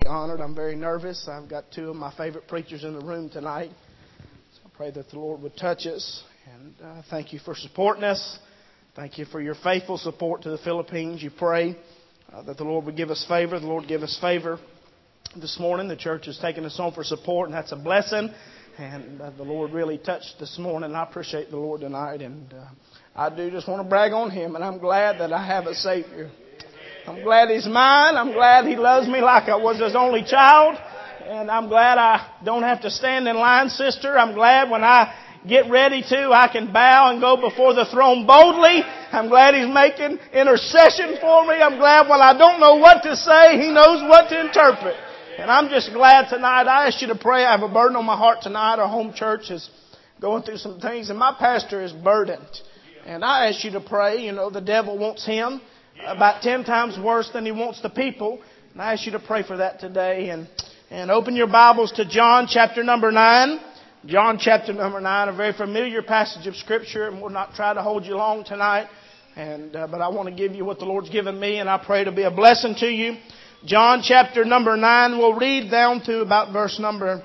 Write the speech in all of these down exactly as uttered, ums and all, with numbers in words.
honored. I'm very nervous. I've got two of my favorite preachers in the room tonight. So I pray that the Lord would touch us. And uh, thank you for supporting us. Thank you for your faithful support to the Philippines. You pray uh, that the Lord would give us favor. The Lord give us favor. This morning the church has taken us on for support, and that's a blessing. And uh, the Lord really touched this morning. I appreciate the Lord tonight. And uh, I do just want to brag on Him. And I'm glad that I have a Savior. I'm glad He's mine. I'm glad He loves me like I was His only child. And I'm glad I don't have to stand in line, sister. I'm glad when I get ready to, I can bow and go before the throne boldly. I'm glad He's making intercession for me. I'm glad when I don't know what to say, He knows what to interpret. And I'm just glad tonight. I ask you to pray. I have a burden on my heart tonight. Our home church is going through some things, and my pastor is burdened. And I ask you to pray. You know, the devil wants him about ten times worse than he wants the people. And I ask you to pray for that today. And, and open your Bibles to John chapter number nine. John chapter number nine, a very familiar passage of Scripture. And we'll not try to hold you long tonight. And uh, but I want to give you what the Lord's given me. And I pray to be a blessing to you. John chapter number nine. We'll read down to about verse number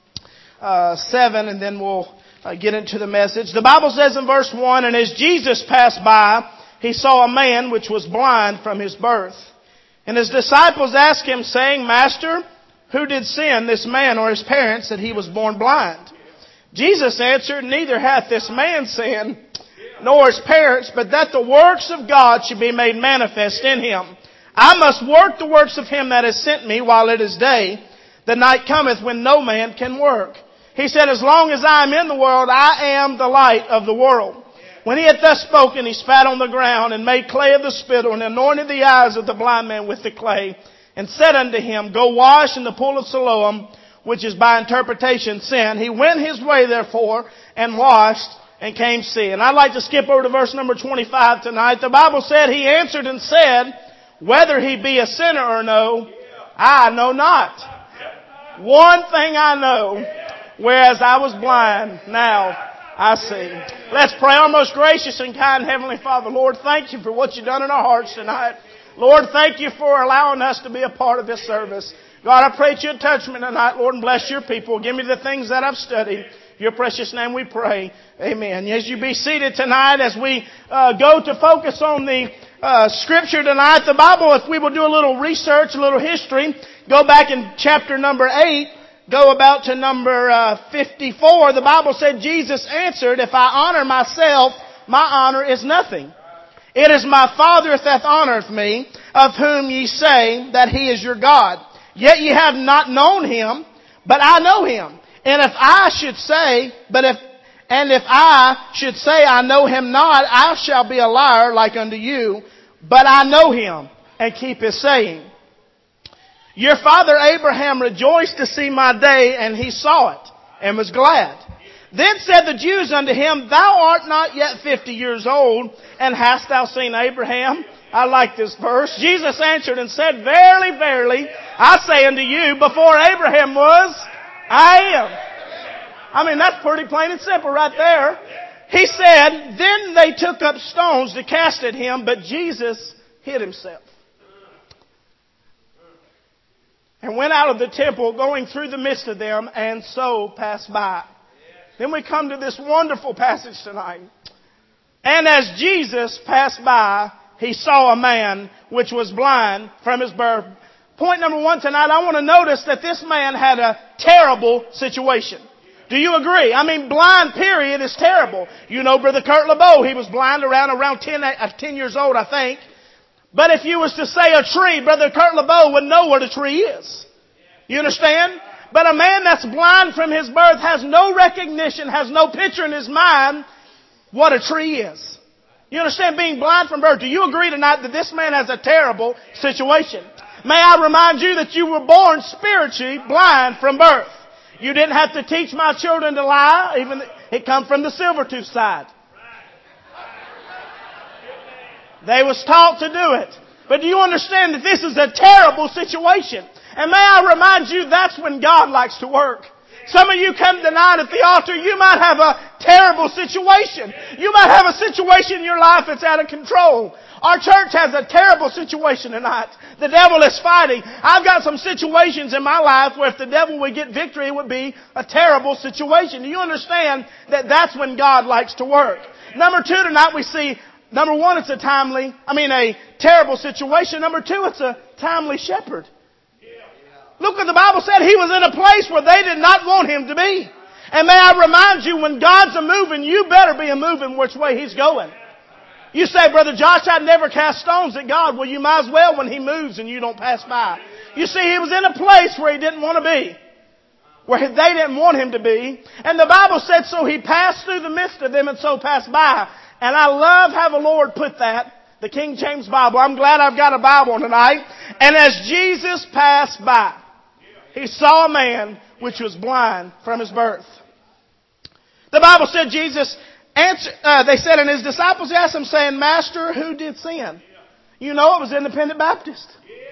uh, seven. And then we'll uh, get into the message. The Bible says in verse one, and as Jesus passed by, He saw a man which was blind from his birth. And His disciples asked Him, saying, Master, who did sin, this man or his parents, that he was born blind? Jesus answered, Neither hath this man sinned, nor his parents, but that the works of God should be made manifest in him. I must work the works of Him that has sent me while it is day. The night cometh when no man can work. He said, As long as I am in the world, I am the light of the world. When He had thus spoken, He spat on the ground and made clay of the spittle and anointed the eyes of the blind man with the clay and said unto him, Go wash in the pool of Siloam, which is by interpretation sin. He went his way therefore and washed and came seeing. I'd like to skip over to verse number twenty-five tonight. The Bible said, He answered and said, Whether he be a sinner or no, I know not. One thing I know, whereas I was blind, now I see. Let's pray. Our most gracious and kind Heavenly Father, Lord, thank You for what You've done in our hearts tonight. Lord, thank You for allowing us to be a part of this service. God, I pray that You'd touch me tonight, Lord, and bless Your people. Give me the things that I've studied. In Your precious name we pray. Amen. As you be seated tonight, as we uh, go to focus on the uh, Scripture tonight, the Bible, if we will do a little research, a little history, go back in chapter number eight, go about to number uh, fifty-four. The Bible said, Jesus answered, If I honor myself, my honor is nothing. It is my Father that honoreth me, of whom ye say that He is your God. Yet ye have not known Him, but I know Him. And if I should say, but if, and if I should say I know Him not, I shall be a liar like unto you. But I know Him, and keep His saying. Your father Abraham rejoiced to see my day, and he saw it, and was glad. Then said the Jews unto him, Thou art not yet fifty years old, and hast thou seen Abraham? I like this verse. Jesus answered and said, Verily, verily, I say unto you, before Abraham was, I am. I mean, that's pretty plain and simple right there. He said, Then they took up stones to cast at Him, but Jesus hid Himself. And went out of the temple, going through the midst of them, and so passed by. Then we come to this wonderful passage tonight. And as Jesus passed by, He saw a man which was blind from his birth. Point number one tonight, I want to notice that this man had a terrible situation. Do you agree? I mean, blind period is terrible. You know Brother Kurt LeBeau, he was blind around around ten, uh, ten years old, I think. But if you was to say a tree, Brother Kurt LeBeau would know what a tree is. You understand? But a man that's blind from his birth has no recognition, has no picture in his mind what a tree is. You understand? Being blind from birth. Do you agree tonight that this man has a terrible situation? May I remind you that you were born spiritually blind from birth. You didn't have to teach my children to lie. Even it come from the Silvertooth side. They was taught to do it. But do you understand that this is a terrible situation? And may I remind you, that's when God likes to work. Some of you come tonight at the altar, you might have a terrible situation. You might have a situation in your life that's out of control. Our church has a terrible situation tonight. The devil is fighting. I've got some situations in my life where if the devil would get victory, it would be a terrible situation. Do you understand that that's when God likes to work? Number two tonight we see, number one, it's a timely, I mean a terrible situation. Number two, it's a timely shepherd. Look what the Bible said. He was in a place where they did not want him to be. And may I remind you, when God's a moving, you better be a moving which way He's going. You say, Brother Josh, I'd never cast stones at God. Well, you might as well when He moves and you don't pass by. You see, he was in a place where he didn't want to be. Where they didn't want him to be. And the Bible said, so he passed through the midst of them and so passed by. And I love how the Lord put that. The King James Bible. I'm glad I've got a Bible tonight. And as Jesus passed by, He saw a man which was blind from his birth. The Bible said Jesus answered, uh, they said, and His disciples asked Him saying, Master, who did sin? You know it was Independent Baptist.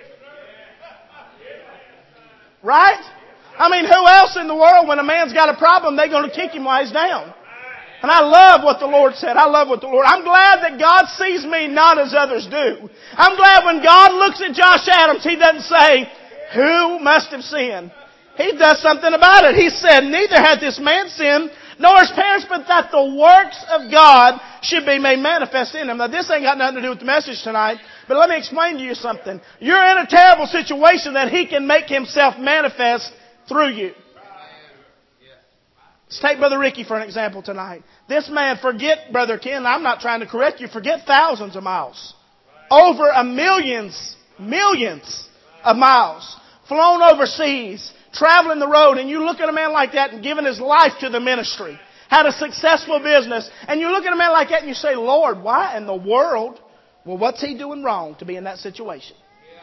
Right? I mean, who else in the world, when a man's got a problem, they're going to kick him while he's down? And I love what the Lord said. I love what the Lord... I'm glad that God sees me not as others do. I'm glad when God looks at Josh Adams, He doesn't say, who must have sinned? He does something about it. He said, neither hath this man sinned, nor his parents, but that the works of God should be made manifest in him. Now, this ain't got nothing to do with the message tonight, but let me explain to you something. You're in a terrible situation that He can make Himself manifest through you. Let's take Brother Ricky for an example tonight. This man, forget Brother Ken, I'm not trying to correct you, forget thousands of miles. Over a millions, millions of miles. Flown overseas, traveling the road, and you look at a man like that and giving his life to the ministry. Had a successful business, and you look at a man like that and you say, Lord, why in the world? Well, what's he doing wrong to be in that situation?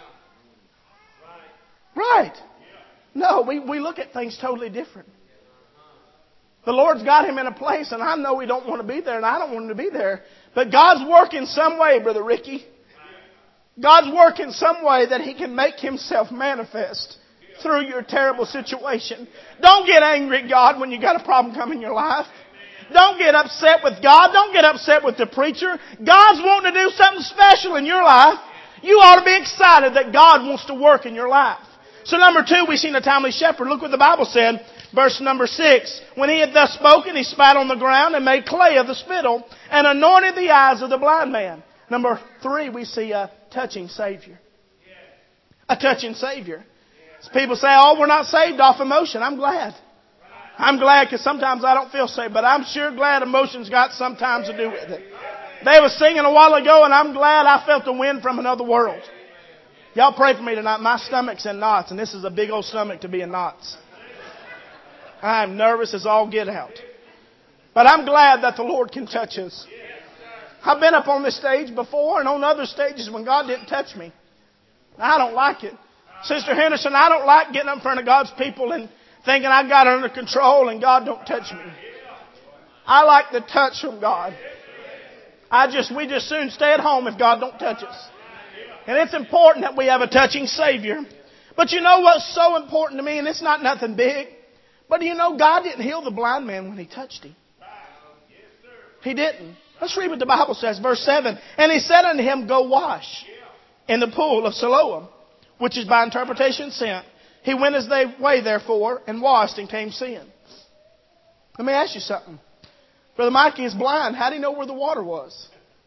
Right. No, we, we look at things totally different. The Lord's got him in a place, and I know we don't want to be there, and I don't want him to be there. But God's working some way, Brother Ricky. God's working some way that He can make Himself manifest through your terrible situation. Don't get angry at God when you got a problem come in your life. Don't get upset with God. Don't get upset with the preacher. God's wanting to do something special in your life. You ought to be excited that God wants to work in your life. So number two, we've seen a timely shepherd. Look what the Bible said. Verse number six. When He had thus spoken, He spat on the ground and made clay of the spittle and anointed the eyes of the blind man. Number three, we see a touching Savior. A touching Savior. So people say, oh, we're not saved off emotion. I'm glad. I'm glad because sometimes I don't feel saved, but I'm sure glad emotion's got sometimes to do with it. They were singing a while ago, and I'm glad I felt the wind from another world. Y'all pray for me tonight. My stomach's in knots, and this is a big old stomach to be in knots. I'm nervous as all get out. But I'm glad that the Lord can touch us. I've been up on this stage before and on other stages when God didn't touch me. I don't like it. Sister Henderson, I don't like getting up in front of God's people and thinking I got it under control and God don't touch me. I like the touch from God. I just, we just soon stay at home if God don't touch us. And it's important that we have a touching Savior. But you know what's so important to me, and it's not nothing big, but you know God didn't heal the blind man when He touched him. He didn't. Let's read what the Bible says, verse seven. And He said unto him, go wash in the pool of Siloam, which is by interpretation sent. He went his way therefore and washed and came seeing. Let me ask you something. Brother Mikey is blind. How do he know where the water was?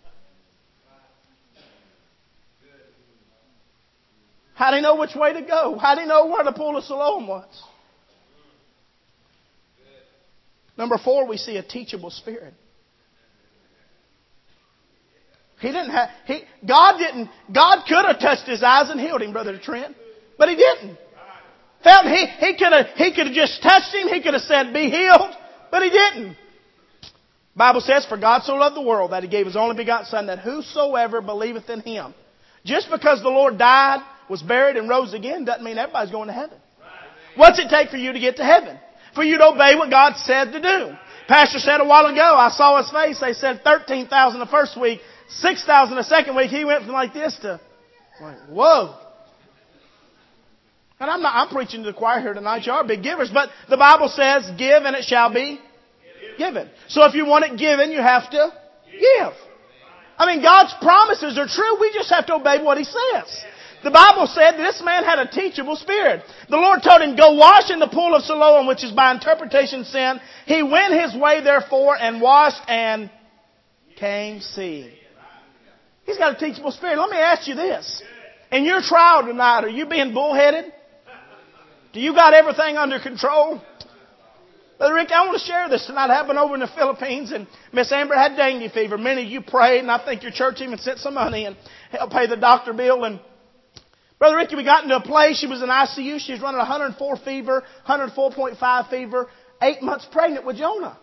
How do he know which way to go? How do he know where the pool of Siloam was? Number four, we see a teachable spirit. He didn't have, he, God didn't, God could have touched his eyes and healed him, Brother Trent, but He didn't. Felt he, he could have, he could have just touched him. He could have said, be healed, but He didn't. Bible says, for God so loved the world that He gave His only begotten Son, that whosoever believeth in Him. Just because the Lord died, was buried, and rose again doesn't mean everybody's going to heaven. What's it take for you to get to heaven? For you to obey what God said to do. Pastor said a while ago, I saw his face, they said thirteen thousand the first week, six thousand the second week. He went from like this to like, whoa. And I'm not, I'm preaching to the choir here tonight. You are big givers. But the Bible says, give and it shall be given. So if you want it given, you have to give. I mean, God's promises are true. We just have to obey what He says. The Bible said this man had a teachable spirit. The Lord told him, go wash in the pool of Siloam, which is by interpretation sin. He went his way, therefore, and washed and came seeing. He's got a teachable spirit. Let me ask you this. In your trial tonight, are you being bullheaded? Do you got everything under control? Brother Rick, I want to share this tonight. It happened over in the Philippines, and Miss Amber had dengue fever. Many of you prayed, and I think your church even sent some money and helped pay the doctor bill. And Brother Ricky, we got into a place. She was in I C U. She was running one hundred four fever, one hundred four point five fever, eight months pregnant with Jonah.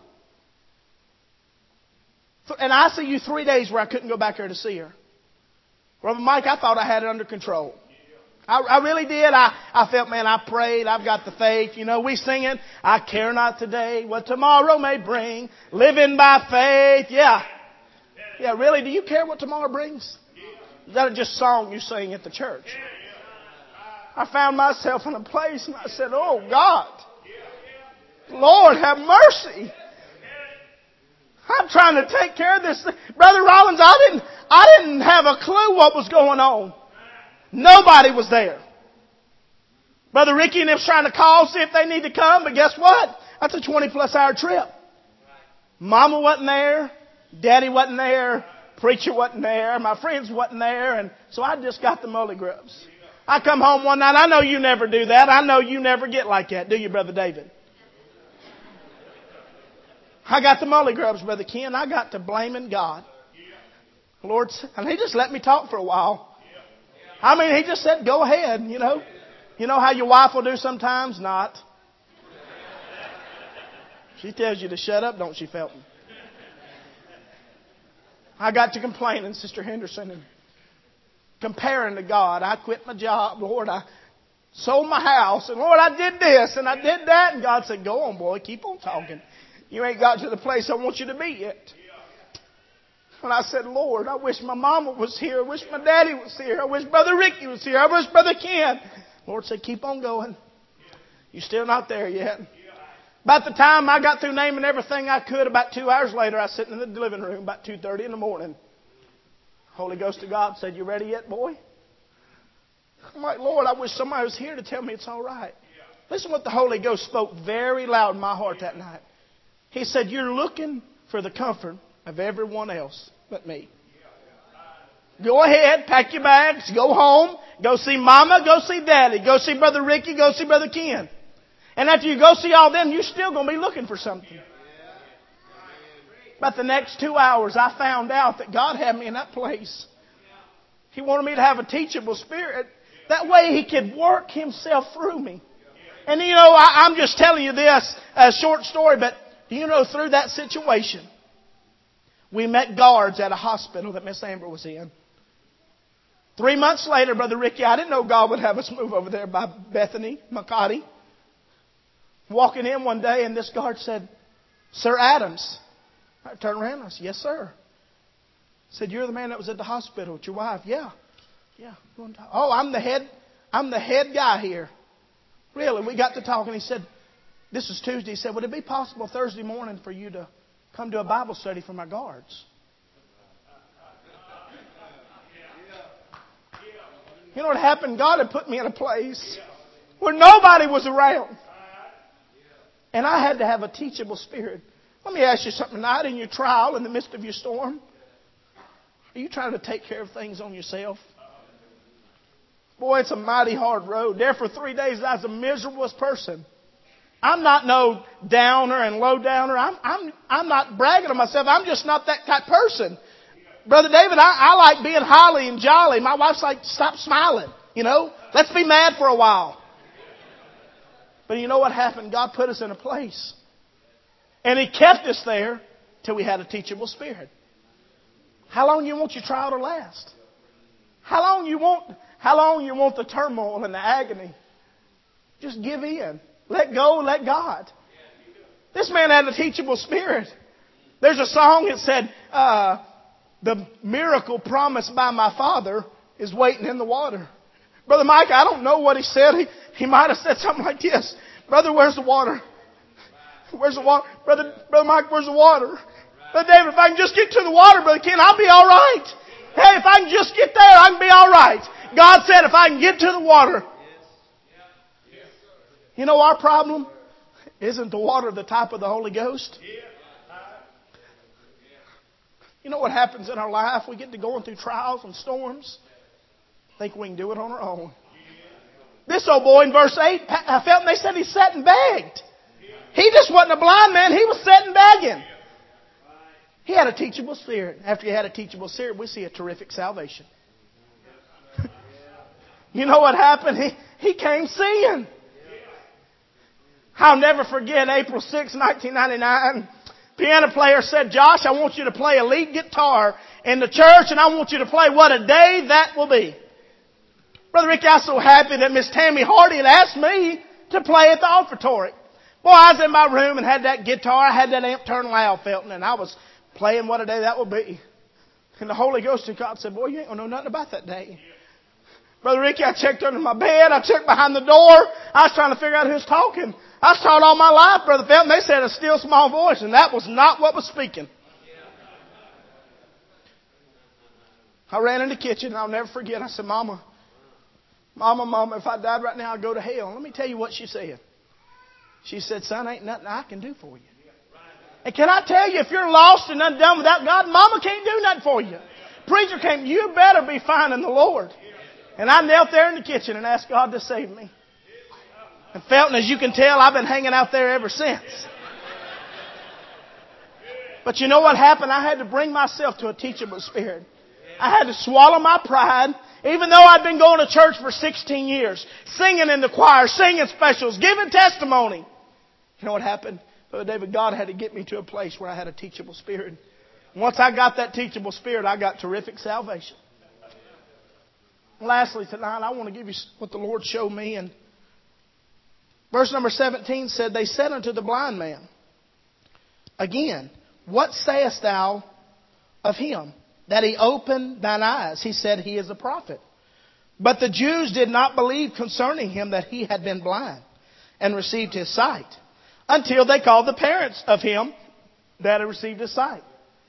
And I C U three days where I couldn't go back there to see her. Brother Mike, I thought I had it under control. I, I really did. I, I felt, man, I prayed. I've got the faith. You know, we singing, I care not today what tomorrow may bring. Living by faith. Yeah. Yeah, really? Do you care what tomorrow brings? Is that just a song you sing at the church? I found myself in a place and I said, oh God, Lord have mercy. I'm trying to take care of this thing. Brother Rollins, I didn't, I didn't have a clue what was going on. Nobody was there. Brother Ricky and them was trying to call, see if they need to come, but guess what? That's a twenty plus hour trip. Mama wasn't there. Daddy wasn't there. Preacher wasn't there. My friends wasn't there. And so I just got the mully grubs. I come home one night. I know you never do that. I know you never get like that, do you, Brother David? I got the mully grubs, Brother Ken. I got to blaming God. Lord, and He just let me talk for a while. I mean, He just said, go ahead, you know. You know how your wife will do sometimes? Not. She tells you to shut up, don't she, Felton? I got to complaining, Sister Henderson, and comparing to God. I quit my job. Lord, I sold my house. And Lord, I did this and I did that. And God said, go on, boy. Keep on talking. You ain't got to the place I want you to be yet. And I said, Lord, I wish my mama was here. I wish my daddy was here. I wish Brother Ricky was here. I wish Brother Ken. Lord said, keep on going. You're still not there yet. About the time I got through naming everything I could, about two hours later, I was sitting in the living room about two thirty in the morning. Holy Ghost of God said, you ready yet, boy? I'm like, Lord, I wish somebody was here to tell me it's all right. Listen what the Holy Ghost spoke very loud in my heart that night. He said, you're looking for the comfort of everyone else but me. Go ahead, pack your bags, go home, go see Mama, go see Daddy, go see Brother Ricky, go see Brother Ken. And after you go see all them, you're still going to be looking for something. About the next two hours, I found out that God had me in that place. He wanted me to have a teachable spirit. That way He could work Himself through me. And you know, I, I'm just telling you this, a short story, but you know, through that situation, we met guards at a hospital that Miss Amber was in. Three months later, Brother Ricky, I didn't know God would have us move over there by Bethany, Makati. Walking in one day, and this guard said, Sir Adams. I turned around and I said, yes, sir. He said, you're the man that was at the hospital with your wife. Yeah. Yeah. Oh, I'm the head, I'm the head guy here. Really, we got to talking. He said, this is Tuesday. He said, would it be possible Thursday morning for you to come to a Bible study for my guards? You know what happened? God had put me in a place where nobody was around. And I had to have a teachable spirit. Let me ask you something tonight. In your trial, in the midst of your storm, are you trying to take care of things on yourself? Boy, it's a mighty hard road. There for three days, I was the miserablest person. I'm not no downer and low downer. I'm, I'm, I'm not bragging on myself. I'm just not that type of person. Brother David, I, I like being holly and jolly. My wife's like, stop smiling. You know, let's be mad for a while. But you know what happened? God put us in a place. And He kept us there till we had a teachable spirit. How long you want your trial to last? How long you want, how long you want the turmoil and the agony? Just give in. Let go, let God. This man had a teachable spirit. There's a song that said, uh, the miracle promised by my Father is waiting in the water. Brother Mike, I don't know what he said. He, he might have said something like this. Brother, where's the water? Where's the water? Brother, Brother Mike, where's the water? Brother David, if I can just get to the water, Brother Ken, I'll be all right. Hey, if I can just get there, I can be all right. God said if I can get to the water. You know our problem? Isn't the water the type of the Holy Ghost? You know what happens in our life? We get to going through trials and storms. Think we can do it on our own. This old boy in verse eight, I felt they said he sat and begged. He just wasn't a blind man. He was sitting begging. He had a teachable spirit. After he had a teachable spirit, we see a terrific salvation. You know what happened? He, he came seeing. I'll never forget April sixth, nineteen ninety-nine. Piano player said, Josh, I want you to play a lead guitar in the church, and I want you to play What a Day That Will Be. Brother Ricky, I was so happy that Miss Tammy Hardy had asked me to play at the offertory. Boy, I was in my room and had that guitar. I had that amp turned loud, Felton, and I was playing What a Day That Will Be. And the Holy Ghost of God said, boy, you ain't going to know nothing about that day. Brother Ricky, I checked under my bed. I checked behind the door. I was trying to figure out who's talking. I was taught all my life, Brother Felton. They said a still small voice, and that was not what was speaking. I ran in the kitchen, and I'll never forget. I said, Mama, Mama, Mama, if I died right now, I'd go to hell. Let me tell you what she said. She said, son, ain't nothing I can do for you. And can I tell you, if you're lost and undone without God, Mama can't do nothing for you. Preacher came, you better be finding the Lord. And I knelt there in the kitchen and asked God to save me. And Felton, as you can tell, I've been hanging out there ever since. But you know what happened? I had to bring myself to a teachable spirit. I had to swallow my pride. Even though I'd been going to church for sixteen years, singing in the choir, singing specials, giving testimony. You know what happened? Brother David, God had to get me to a place where I had a teachable spirit. Once I got that teachable spirit, I got terrific salvation. Lastly, tonight, I want to give you what the Lord showed me. And verse number seventeen said, they said unto the blind man, again, what sayest thou of him, that he opened thine eyes? He said, he is a prophet. But the Jews did not believe concerning him that he had been blind, and received his sight, until they called the parents of him that had received his sight.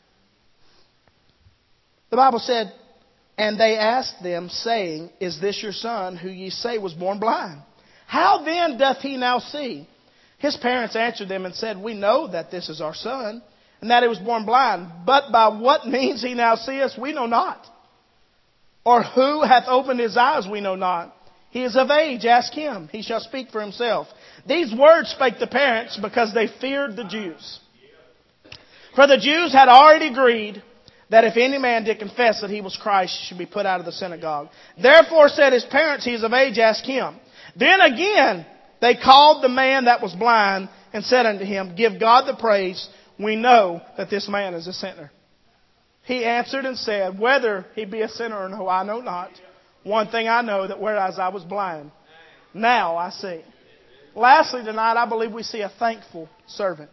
The Bible said, and they asked them, saying, is this your son, who ye say was born blind? How then doth he now see? His parents answered them and said, we know that this is our son, and that he was born blind. But by what means he now seeth, we know not. Or who hath opened his eyes, we know not. He is of age, ask him. He shall speak for himself. These words spake the parents because they feared the Jews. For the Jews had already agreed that if any man did confess that he was Christ, he should be put out of the synagogue. Therefore said his parents, he is of age, ask him. Then again they called the man that was blind and said unto him, give God the praise. We know that this man is a sinner. He answered and said, whether he be a sinner or no, I know not. One thing I know, that whereas I was blind, now I see. Lastly tonight, I believe we see a thankful servant.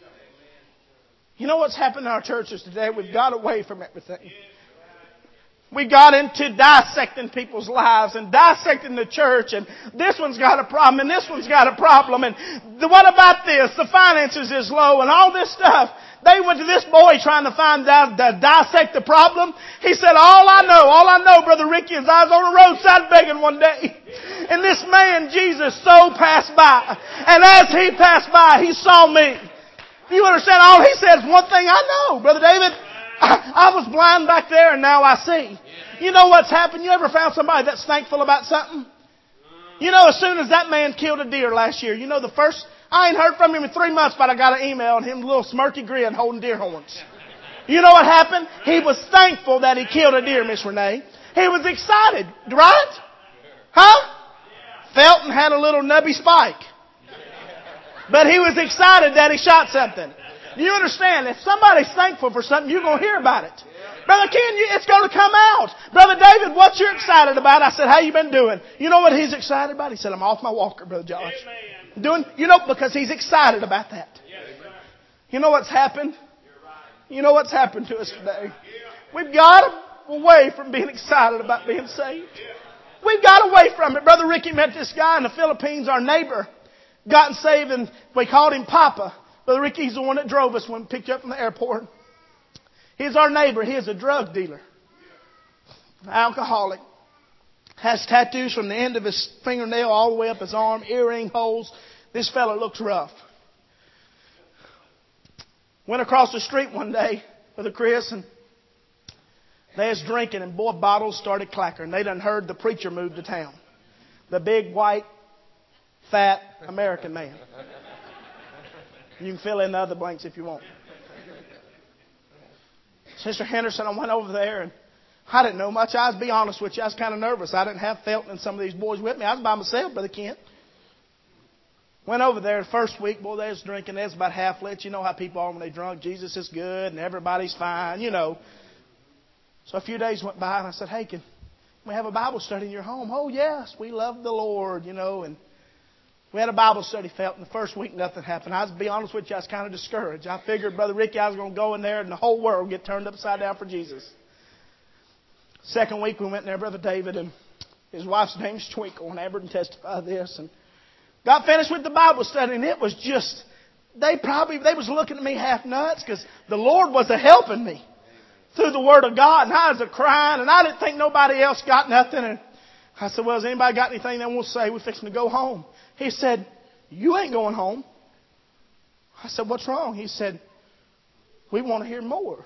You know what's happened in our churches today? We've got away from everything. We got into dissecting people's lives and dissecting the church, and this one's got a problem and this one's got a problem, and the, what about this? The finances is low and all this stuff. They went to this boy trying to find out, to dissect the problem. He said, all I know, all I know, Brother Ricky, is I was on the roadside begging one day, and this man, Jesus, so passed by, and as he passed by, he saw me. You understand? All he said is one thing I know, Brother David. I, I was blind back there and now I see. You know what's happened? You ever found somebody that's thankful about something? You know, as soon as that man killed a deer last year, you know the first, I ain't heard from him in three months, but I got an email and him a little smirky grin holding deer horns. You know what happened? He was thankful that he killed a deer, Miss Renee. He was excited, right? Huh? Felton had a little nubby spike. But he was excited that he shot something. Do you understand? If somebody's thankful for something, you're going to hear about it. Brother Ken, it's going to come out. Brother David, what you're excited about? I said, how you been doing? You know what he's excited about? He said, I'm off my walker, Brother Josh. Amen. Doing, you know, because he's excited about that. Yes, you know what's happened? You know what's happened to us today? We've got away from being excited about being saved. We got away from it. Brother Ricky met this guy in the Philippines, our neighbor. Gotten saved and we called him Papa. Brother Ricky's the one that drove us when we picked you up from the airport. He's our neighbor. He is a drug dealer. Alcoholic. Has tattoos from the end of his fingernail all the way up his arm, earring holes. This fella looks rough. Went across the street one day with a Chris and they was drinking and boy, bottles started clackering. They done heard the preacher move to town. The big, white, fat American man. You can fill in the other blanks if you want. Sister Henderson, I went over there and I didn't know much. I was be honest with you. I was kind of nervous. I didn't have Felton and some of these boys with me. I was by myself, Brother Kent. Went over there the first week. Boy, they was drinking. They was about half lit. You know how people are when they drunk. Jesus is good and everybody's fine, you know. So a few days went by and I said, hey, can we have a Bible study in your home? Oh, yes. We love the Lord, you know. And we had a Bible study, Felton. The first week, nothing happened. I was, to be honest with you, I was kind of discouraged. I figured, Brother Ricky, I was going to go in there and the whole world would get turned upside down for Jesus. Second week, we went in there, Brother David, and his wife's name's Twinkle, and Amber can testify this. And got finished with the Bible study, and it was just, they probably, they was looking at me half nuts because the Lord was a-helping me through the Word of God, and I was a-crying, and I didn't think nobody else got nothing. And I said, well, has anybody got anything they want to say? We're fixing to go home. He said, you ain't going home. I said, what's wrong? He said, we want to hear more.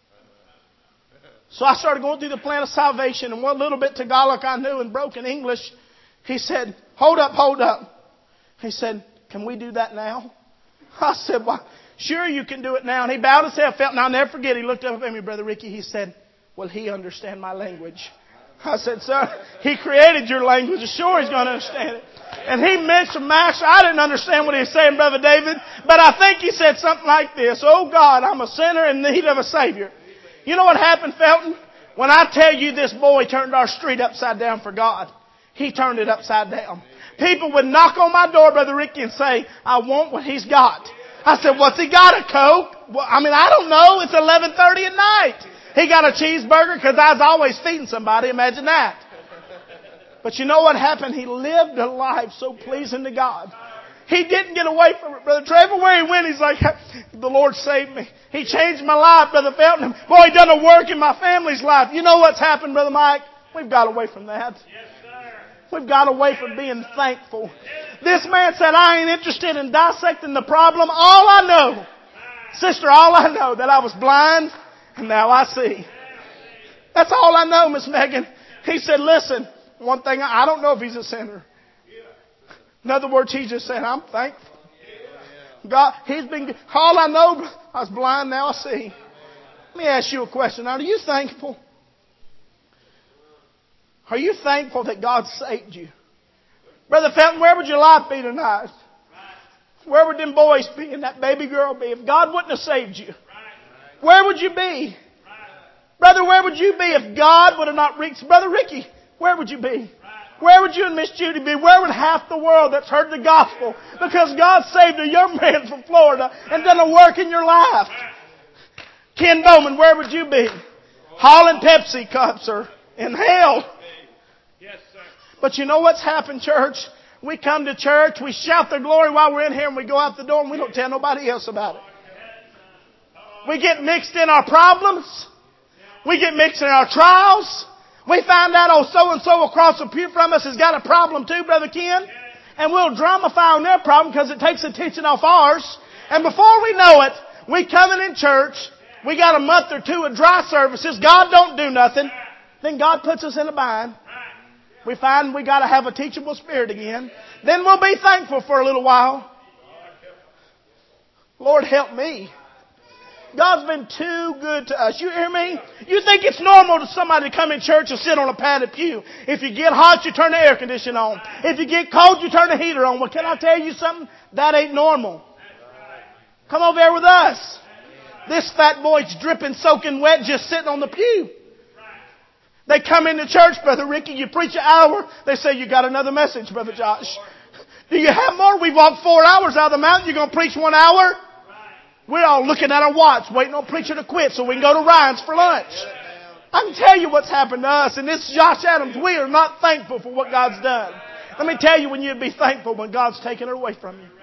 So I started going through the plan of salvation, and one little bit Tagalog I knew in broken English. He said, hold up, hold up. He said, can we do that now? I said, well, sure you can do it now. And he bowed his head, felt, and I'll never forget, he looked up at me, Brother Ricky, he said, will he understand my language? I said, sir, he created your language. Sure he's going to understand it. And he mentioned Master. I didn't understand what he was saying, Brother David, but I think he said something like this. Oh God, I'm a sinner in need of a Savior. You know what happened, Felton? When I tell you this boy turned our street upside down for God, he turned it upside down. People would knock on my door, Brother Ricky, and say, I want what he's got. I said, what's he got, a Coke? Well, I mean, I don't know. It's eleven thirty at night. He got a cheeseburger because I was always feeding somebody. Imagine that. But you know what happened? He lived a life so pleasing to God. He didn't get away from it, Brother Trevor. Where he went, he's like, the Lord saved me. He changed my life, Brother Felton. Boy, he done a work in my family's life. You know what's happened, Brother Mike? We've got away from that. Yes, sir. We've got away from being thankful. This man said, I ain't interested in dissecting the problem. All I know, sister, all I know, that I was blind and now I see. That's all I know, Miss Megan. He said, listen, one thing, I don't know if he's a sinner. In other words, he just said, I'm thankful. God, he's been, all I know, I was blind, now I see. Let me ask you a question. Are you thankful? Are you thankful that God saved you? Brother Felton, where would your life be tonight? Where would them boys be and that baby girl be if God wouldn't have saved you? Where would you be? Brother, where would you be if God would have not reached? Brother Ricky, where would you be? Where would you and Miss Judy be? Where would half the world that's heard the gospel because God saved a young man from Florida and done a work in your life? Ken Bowman, where would you be? Hauling Pepsi cups or in hell. Yes, sir. But you know what's happened, church? We come to church, we shout the glory while we're in here, and we go out the door and we don't tell nobody else about it. We get mixed in our problems. We get mixed in our trials. We find out, oh, so-and-so across the pew from us has got a problem too, Brother Ken. And we'll dramify on their problem because it takes attention off ours. And before we know it, we coming in church. We got a month or two of dry services. God don't do nothing. Then God puts us in a bind. We find we got to have a teachable spirit again. Then we'll be thankful for a little while. Lord, help me. God's been too good to us. You hear me? You think it's normal to somebody to come in church and sit on a padded pew. If you get hot, you turn the air conditioner on. If you get cold, you turn the heater on. Well, can I tell you something? That ain't normal. Come over there with us. This fat boy's dripping, soaking wet, just sitting on the pew. They come into church, Brother Ricky, you preach an hour. They say, you got another message, Brother Josh. Do you have more? We walked four hours out of the mountain. You're going to preach one hour? We're all looking at our watch, waiting on preacher to quit so we can go to Ryan's for lunch. I can tell you what's happened to us. And this Josh Adams, we are not thankful for what God's done. Let me tell you when you'd be thankful when God's taken it away from you.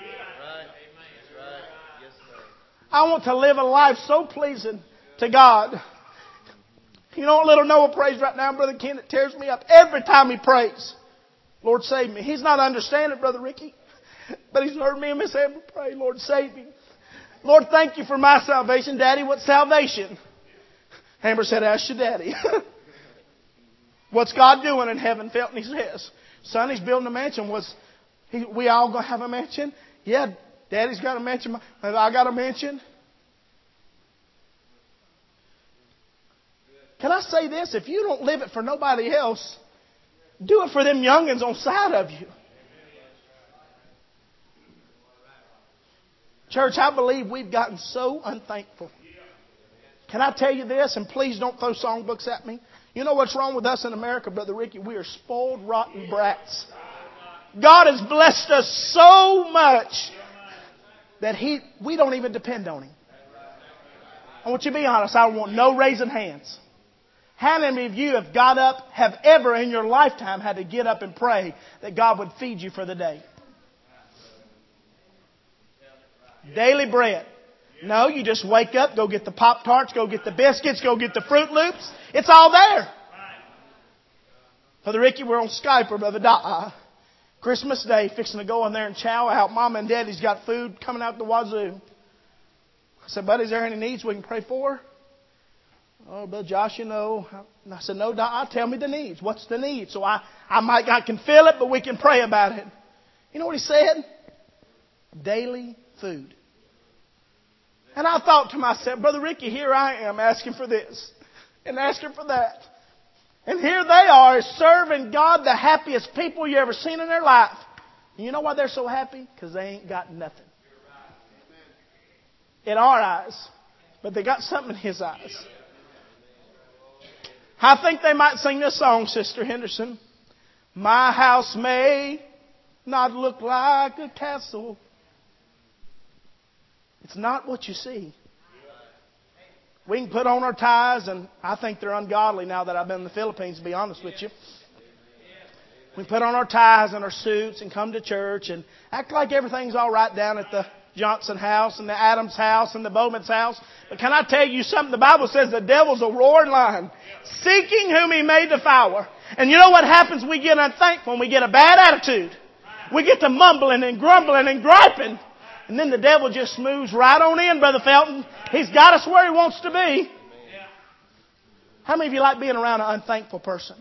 I want to live a life so pleasing to God. You know what little Noah prays right now, Brother Ken? It tears me up every time he prays. Lord, save me. He's not understanding, Brother Ricky. But he's heard me and Miss Amber pray, Lord, save me. Lord, thank you for my salvation. Daddy, what's salvation? Amber said, ask your daddy. What's God doing in heaven? Felton, he says, son, he's building a mansion. Was he, we all going to have a mansion? Yeah, Daddy's got a mansion. Have I got a mansion? Can I say this? If you don't live it for nobody else, do it for them youngins on side of you. Church, I believe we've gotten so unthankful. Can I tell you this? And please don't throw songbooks at me. You know what's wrong with us in America, Brother Ricky? We are spoiled, rotten brats. God has blessed us so much that He we don't even depend on Him. I want you to be honest. I want no raising hands. How many of you have got up, have ever in your lifetime had to get up and pray that God would feed you for the day? Daily bread. No, you just wake up, go get the Pop-Tarts, go get the biscuits, go get the Fruit Loops. It's all there. Brother Ricky, we're on Skype with Brother Da'a. Christmas Day, fixing to go in there and chow out. Mama and Daddy's got food coming out the wazoo. I said, buddy, is there any needs we can pray for? Oh, Brother Josh, you know. And I said, no, Da'a, tell me the needs. What's the need? So I, I might, I can feel it, but we can pray about it. You know what he said? Daily food. And I thought to myself, Brother Ricky, here I am asking for this and asking for that. And here they are serving God, the happiest people you ever seen in their life. And you know why they're so happy? Because they ain't got nothing. In our eyes. But they got something in His eyes. I think they might sing this song, Sister Henderson. My house may not look like a castle. It's not what you see. We can put on our ties, and I think they're ungodly now that I've been in the Philippines, to be honest with you. We put on our ties and our suits and come to church and act like everything's all right down at the Johnson house and the Adams house and the Bowman's house. But can I tell you something? The Bible says the devil's a roaring lion, seeking whom he may devour. And you know what happens? We get unthankful and we get a bad attitude. We get to mumbling and grumbling and griping. And then the devil just moves right on in, Brother Felton. He's got us where he wants to be. How many of you like being around an unthankful person?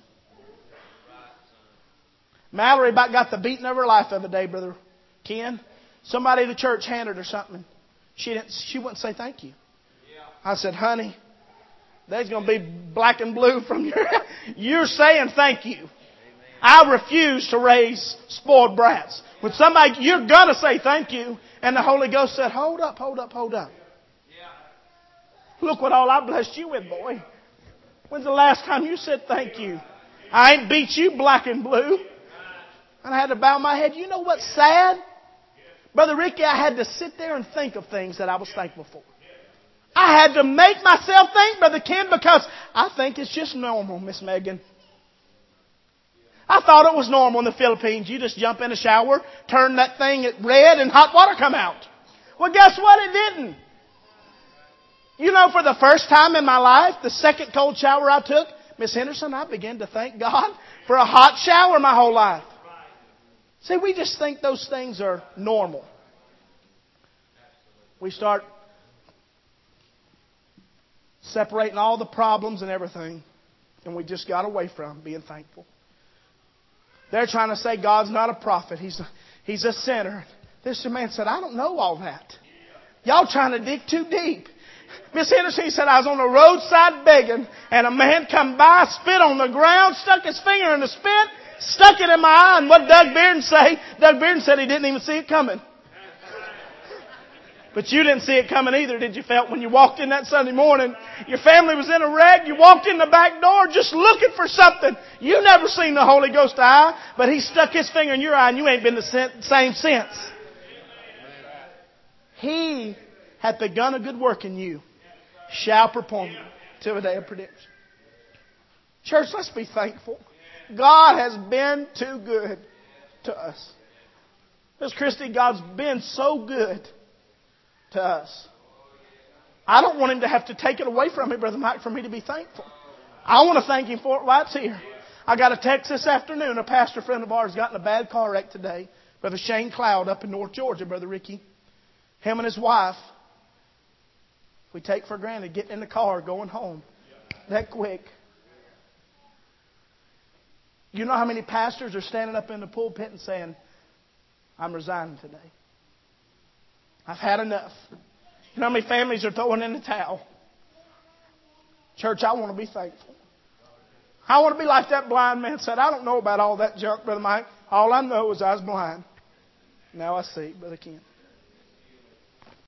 Mallory about got the beating of her life the other day, Brother Ken. Somebody at the church handed her something. She didn't. She wouldn't say thank you. I said, honey, there's going to be black and blue from your... You're saying thank you. I refuse to raise spoiled brats. When somebody, you're going to say thank you. And the Holy Ghost said, hold up, hold up, hold up. Look what all I blessed you with, boy. When's the last time you said thank you? I ain't beat you black and blue. And I had to bow my head. You know what's sad? Brother Ricky, I had to sit there and think of things that I was thankful for. I had to make myself think, Brother Ken, because I think it's just normal, Miss Megan. I thought it was normal in the Philippines. You just jump in the shower, turn that thing at red, and hot water come out. Well, guess what? It didn't. You know, for the first time in my life, the second cold shower I took, Miss Henderson, I began to thank God for a hot shower my whole life. See, we just think those things are normal. We start separating all the problems and everything, and we just got away from being thankful. They're trying to say God's not a prophet. He's a, he's a sinner. This man said, I don't know all that. Y'all trying to dig too deep. Miss Henderson said, I was on the roadside begging, and a man come by, spit on the ground, stuck his finger in the spit, stuck it in my eye, and what did Doug Bearden say? Doug Bearden said he didn't even see it coming. But you didn't see it coming either, did you, Felt? When you walked in that Sunday morning, your family was in a wreck. You walked in the back door just looking for something. You never seen the Holy Ghost eye, but He stuck His finger in your eye and you ain't been the same since. He hath begun a good work in you, shall perform it till the day of redemption. Church, let's be thankful. God has been too good to us. Miss Christy, God's been so good to us. I don't want Him to have to take it away from me, Brother Mike, for me to be thankful. I want to thank Him for it while it's here. I got a text this afternoon. A pastor friend of ours got in a bad car wreck today. Brother Shane Cloud up in North Georgia, Brother Ricky. Him and his wife, we take for granted getting in the car, going home that quick. You know how many pastors are standing up in the pulpit and saying, I'm resigning today. I've had enough. You know how many families are throwing in the towel? Church, I want to be thankful. I want to be like that blind man said, I don't know about all that junk, Brother Mike. All I know is I was blind. Now I see, Brother Ken.